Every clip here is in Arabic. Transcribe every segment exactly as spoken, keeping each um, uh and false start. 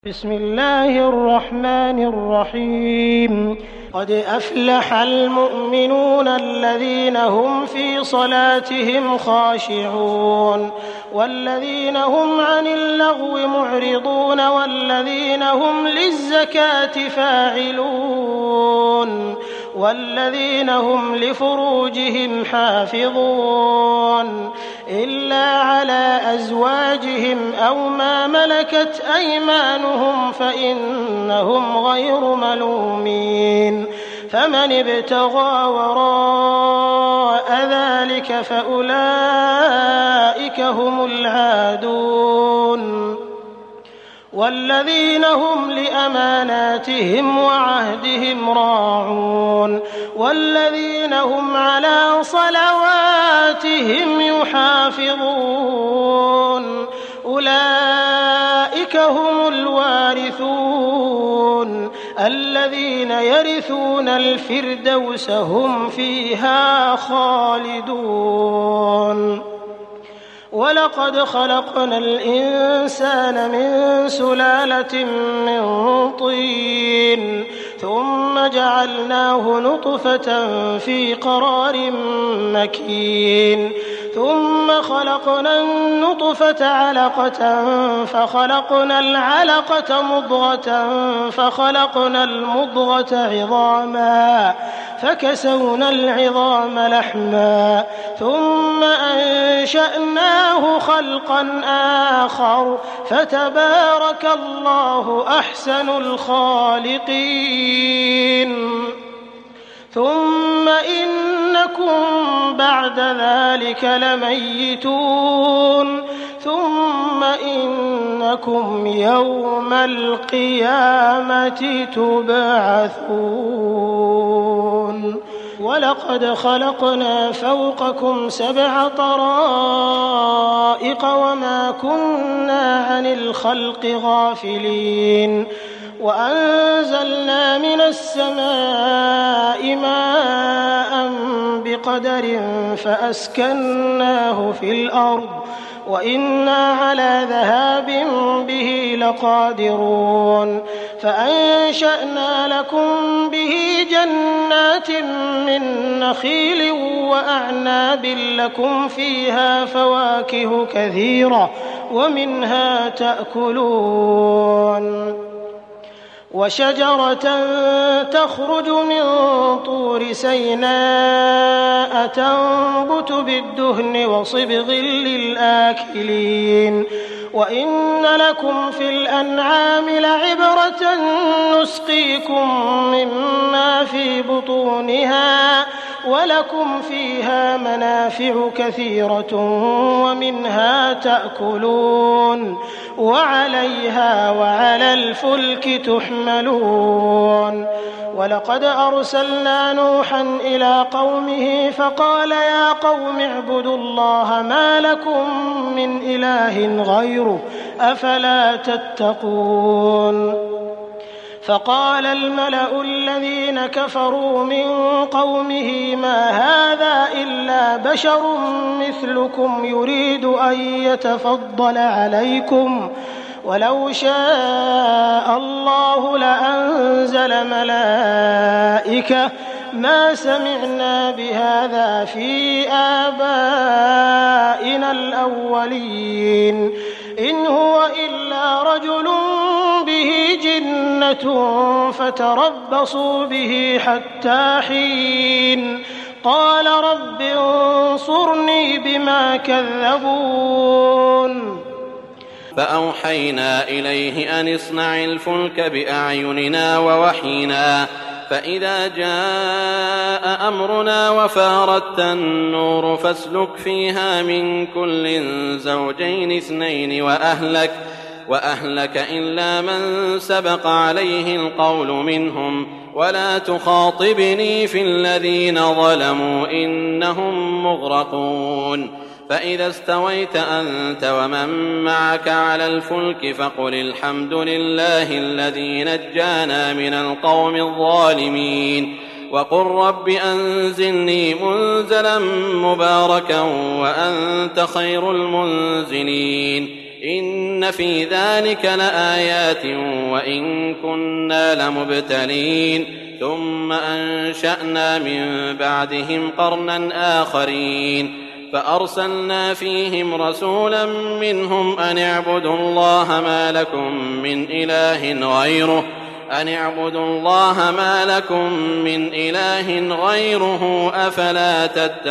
بسم الله الرحمن الرحيم قد أفلح المؤمنون الذين هم في صلاتهم خاشعون والذين هم عن اللغو معرضون والذين هم للزكاة فاعلون والذين هم لفروجهم حافظون إلا على أزواجهم أو ما ملكت أيمانهم فإنهم غير ملومين فمن ابتغى وراء ذلك فأولئك هم العادون والذين هم لأماناتهم وعهدهم راعون والذين هم على صلواتهم يحافظون أولئك هم الوارثون الذين يرثون الفردوس هم فيها خالدون ولقد خلقنا الإنسان من سلالة من طين ثم جعلناه نطفة في قرار مكين ثم خلقنا النطفة علقة فخلقنا العلقة مضغة فخلقنا المضغة عظاما فكسونا العظام لحما ثم أنشأناه خلقا آخر فتبارك الله أحسن الخالقين ثم إنكم بعد ذلك لميتون ثم إنكم يوم القيامة تبعثون ولقد خلقنا فوقكم سبع طرائق وما كنا عن الخلق غافلين وأنزلنا من السماء ماء بقدر فأسكناه في الأرض وإنا على ذهاب به لقادرون فأنشأنا لكم به جنات من نخيل وأعناب لكم فيها فواكه كثيرة ومنها تأكلون وشجرة تخرج من طور سيناء تنبت بالدهن وصبغ للآكلين وإن لكم في الأنعام لعبرة نسقيكم مما في بطونها ولكم فيها منافع كثيرة ومنها تأكلون وعليها وعلى الفلك تحملون ولقد أرسلنا نوحا إلى قومه فقال يا قوم اعبدوا الله ما لكم من إله غيره أفلا تتقون فقال الملأ الذين كفروا من قومه ما هذا إلا بشر مثلكم يريد أن يتفضل عليكم ولو شاء الله لأنزل ملائكة ما سمعنا بهذا في آبائنا الأولين إن هو إلا رجل به جنة فتربصوا به حتى حين قال رب انصرني بما كذبون فأوحينا إليه أن اصنع الفلك بأعيننا ووحينا فإذا جاء أمرنا وفارت النور فاسلك فيها من كل زوجين اثنين وأهلك وأهلك إلا من سبق عليه القول منهم ولا تخاطبني في الذين ظلموا إنهم مغرقون فإذا استويت أنت ومن معك على الفلك فقل الحمد لله الذي نجانا من القوم الظالمين وقل رب أنزلني منزلا مباركا وأنت خير المنزلين إن في ذلك لآيات وإن كنا لمبتلين ثم أنشأنا من بعدهم قرنا آخرين فأرسلنا فيهم رسولا منهم أن اعبدوا الله ما لكم من إله غيره أن اعبدوا الله ما لكم من إله غيره أفلا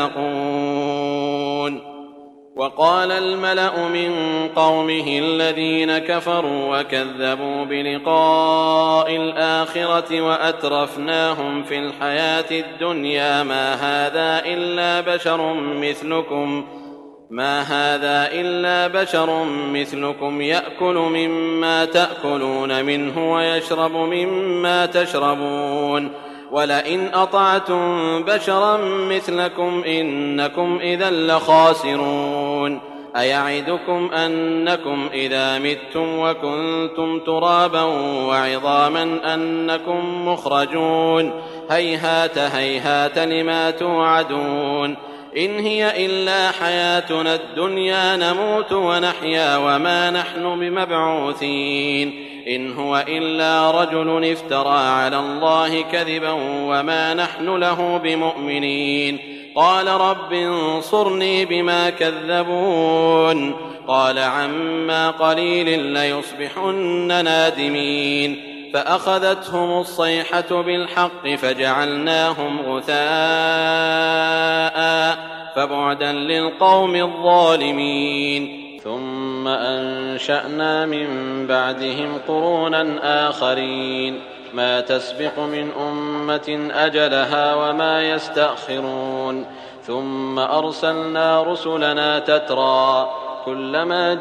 تتقون. وقال الملأ من قومه الذين كفروا وكذبوا بلقاء الآخرة وأترفناهم في الحياة الدنيا ما هذا إلا بشر مثلكم ما هذا إلا بشر مثلكم يأكل مما تأكلون منه ويشرب مما تشربون ولئن أطعتم بشرا مثلكم إنكم إذا لخاسرون. أيعدكم أنكم إذا متم وكنتم ترابا وعظاما أنكم مخرجون هيهات هيهات لما توعدون. إن هي إلا حياتنا الدنيا نموت ونحيا وما نحن بمبعوثين. إن هو إلا رجل افترى على الله كذبا وما نحن له بمؤمنين. قال رب انصرني بما كذبون. قال عما قليل ليصبحن نادمين. فأخذتهم الصيحة بالحق فجعلناهم غثاء فبعدا للقوم الظالمين. ثم أنشأنا من بعدهم قرونا آخرين ما تسبق من أمة أجلها وما يستأخرون. ثم أرسلنا رسلنا تترى كلما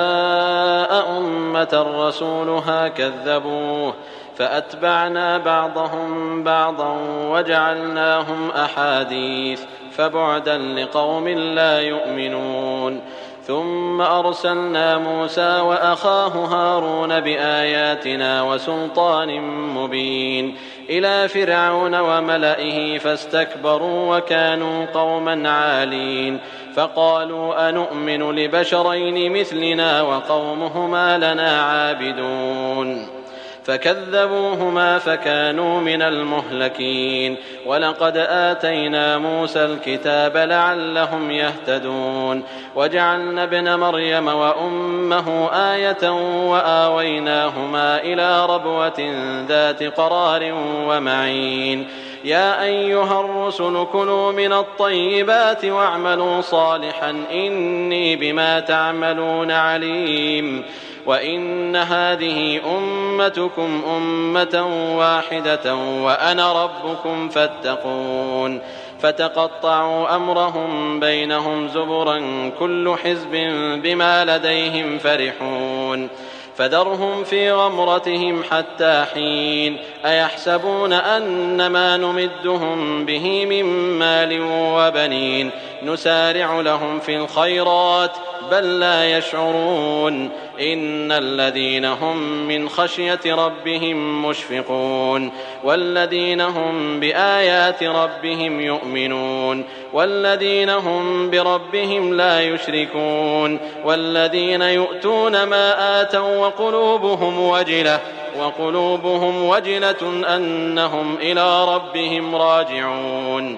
جاء أمة رسولها كذبوه فأتبعنا بعضهم بعضا وجعلناهم أحاديث فبعدا لقوم لا يؤمنون. ثم أرسلنا موسى وأخاه هارون بآياتنا وسلطان مبين إلى فرعون وملئه فاستكبروا وكانوا قوما عالين. فقالوا أنؤمن لبشرين مثلنا وقومهما لنا عابدون. فكذبوهما فكانوا من المهلكين. ولقد آتينا موسى الكتاب لعلهم يهتدون. وجعلنا ابن مريم وأمه آية وآويناهما إلى ربوة ذات قرار ومعين. يا أيها الرسل كلوا من الطيبات واعملوا صالحا إني بما تعملون عليم. وإن هذه أمتكم أمة واحدة وأنا ربكم فاتقون. فتقطعوا أمرهم بينهم زبرا كل حزب بما لديهم فرحون. فذرهم في غمرتهم حتى حين. أيحسبون أن ما نمدهم به من مال وبنين نسارع لهم في الخيرات بل لا يشعرون. إن الذين هم من خشية ربهم مشفقون والذين هم بآيات ربهم يؤمنون والذين هم بربهم لا يشركون والذين يؤتون ما آتوا وقلوبهم وجلة وقلوبهم وجلة أنهم إلى ربهم راجعون.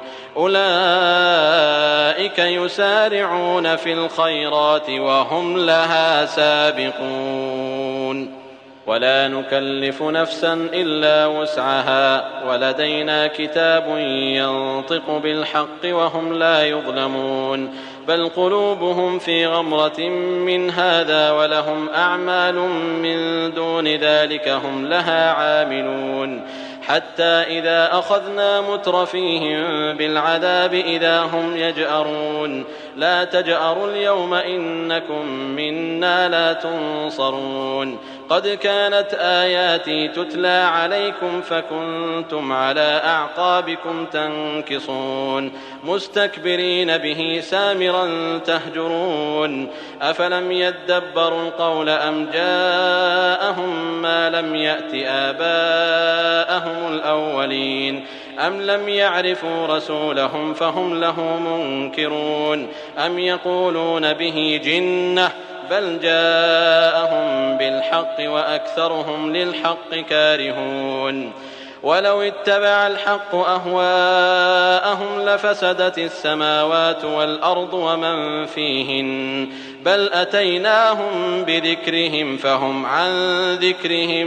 أولئك يسارعون في الخيرات وهم لها سابقون. ولا نكلف نفسا إلا وسعها ولدينا كتاب ينطق بالحق وهم لا يظلمون. بل قلوبهم في غمرة من هذا ولهم أعمال من دون ذلك هم لها عاملون. حتى إذا أخذنا مترفيهم بالعذاب إذا هم يجأرون. لا تجأروا اليوم إنكم منا لا تنصرون. قد كانت آياتي تتلى عليكم فكنتم على أعقابكم تنكصون مستكبرين به سامرا تهجرون. أفلم يدبروا القول أم جاءهم ما لم يأت آباءهم الأولين أم لم يعرفوا رسولهم فهم له منكرون أم يقولون به جنة بل جاءهم بالحق وأكثرهم للحق كارهون ولو اتبع الحق أهواءهم لفسدت السماوات والأرض ومن فيهن بل أتيناهم بذكرهم فهم عن ذكرهم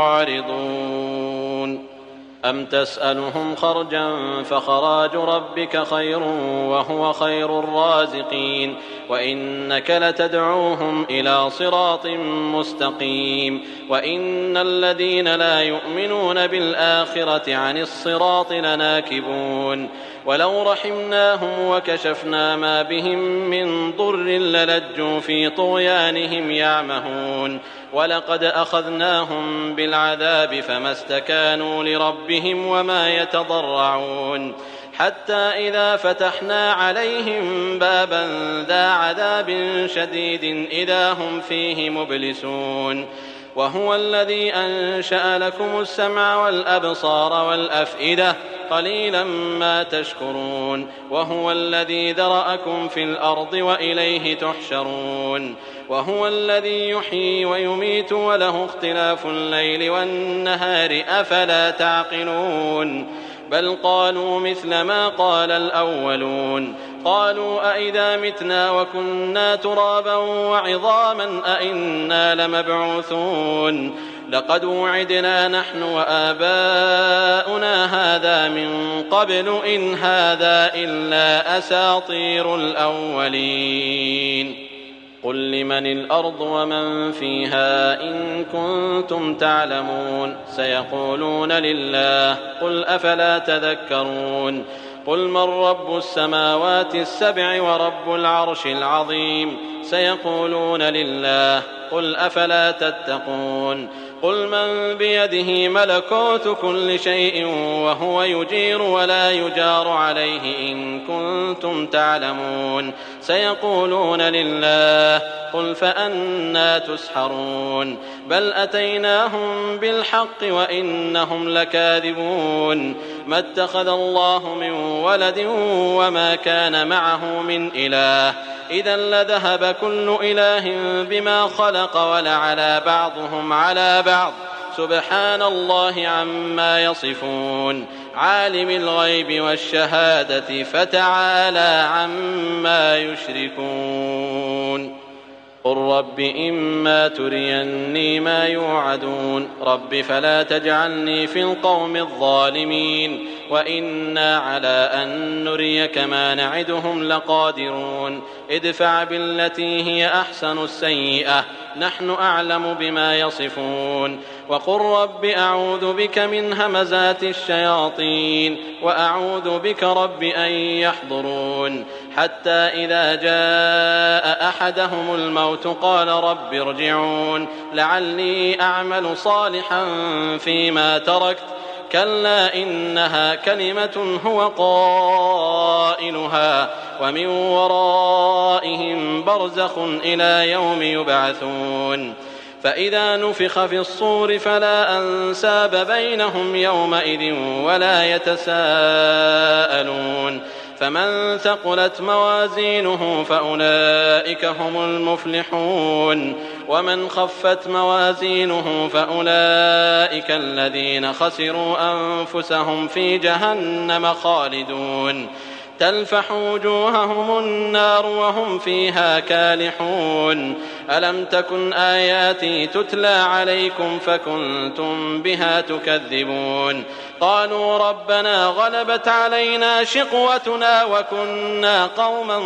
معرضون أم تسألهم خرجا فخراج ربك خير وهو خير الرازقين وإنك لتدعوهم إلى صراط مستقيم وإن الذين لا يؤمنون بالآخرة عن الصراط لناكبون ولو رحمناهم وكشفنا ما بهم من ضر للجوا في طغيانهم يعمهون ولقد أخذناهم بالعذاب فما استكانوا لربهم وما يتضرعون حتى إذا فتحنا عليهم بابا ذا عذاب شديد إذا هم فيه مبلسون وهو الذي أنشأ لكم السمع والأبصار والأفئدة قليلا ما تشكرون وهو الذي ذرأكم في الأرض وإليه تحشرون وهو الذي يحيي ويميت وله اختلاف الليل والنهار أفلا تعقلون بل قالوا مثل ما قال الأولون قالوا أئذا متنا وكنا ترابا وعظاما أئنا لمبعوثون لقد وعدنا نحن وآباؤنا هذا من قبل إن هذا إلا أساطير الأولين قل لمن الأرض ومن فيها إن كنتم تعلمون سيقولون لله قل أفلا تذكرون قل من رب السماوات السبع ورب العرش العظيم سيقولون لله قل أفلا تتقون قل من بيده ملكوت كل شيء وهو يجير ولا يجار عليه إن كنتم تعلمون سيقولون لله قل فأنى تسحرون بل أتيناهم بالحق وإنهم لكاذبون ما اتخذ الله من ولد وما كان معه من إله إذا لذهب كل إله بما خلق ولعلى بعضهم على بعض سبحان الله عما يصفون عالم الغيب والشهادة فتعالى عما يشركون قل رب إما تريني ما يوعدون رب فلا تجعلني في القوم الظالمين وإنا على أن نريك ما نعدهم لقادرون ادفع بالتي هي أحسن السيئة نحن أعلم بما يصفون وقل رب أعوذ بك من همزات الشياطين وأعوذ بك رب أن يحضرون حتى إذا جاء أحدهم الموت قال رب ارجعون لعلي أعمل صالحا فيما تركت كلا إنها كلمة هو قائلها ومن ورائهم برزخ إلى يوم يبعثون فإذا نفخ في الصور فلا أنساب بينهم يومئذ ولا يتساءلون فمن ثقلت موازينه فأولئك هم المفلحون ومن خفت موازينه فأولئك الذين خسروا أنفسهم في جهنم خالدون تلفح وجوههم النار وهم فيها كالحون ألم تكن آياتي تتلى عليكم فكنتم بها تكذبون قالوا ربنا غلبت علينا شقوتنا وكنا قوما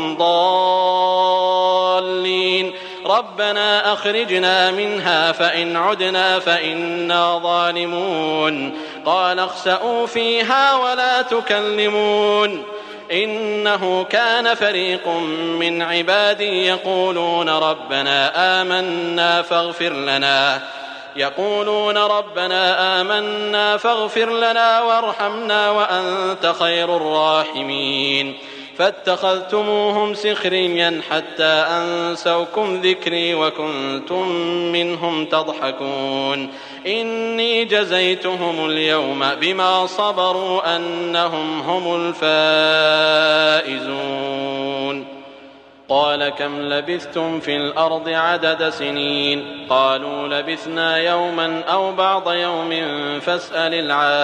ضالين ربنا أخرجنا منها فإن عدنا فإنا ظالمون قال اخسئوا فيها ولا تكلمون إنه كان فريق من عبادي يقولون ربنا آمنا فاغفر لنا يقولون ربنا آمنا فاغفر لنا وارحمنا وأنت خير الراحمين فاتخذتموهم سخريا حتى أنسوكم ذكري وكنتم منهم تضحكون إني جزيتهم اليوم بما صبروا أنهم هم الفائزون قال كم لبثتم في الأرض عدد سنين قالوا لبثنا يوما أو بعض يوم فاسأل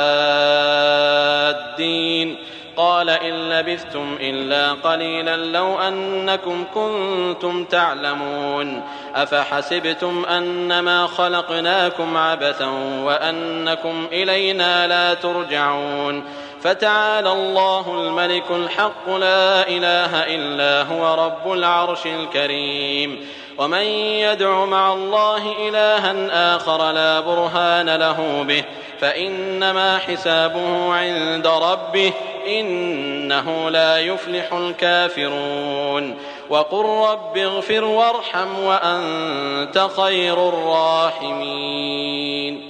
العادين قال إن لبثتم إلا قليلا لو أنكم كنتم تعلمون أفحسبتم أنما خلقناكم عبثا وأنكم إلينا لا ترجعون فتعالى الله الملك الحق لا إله إلا هو رب العرش الكريم ومن يدع مع الله إلها آخر لا برهان له به فإنما حسابه عند ربه إنه لا يفلح الكافرون وقل رب اغفر وارحم وأنت خير الراحمين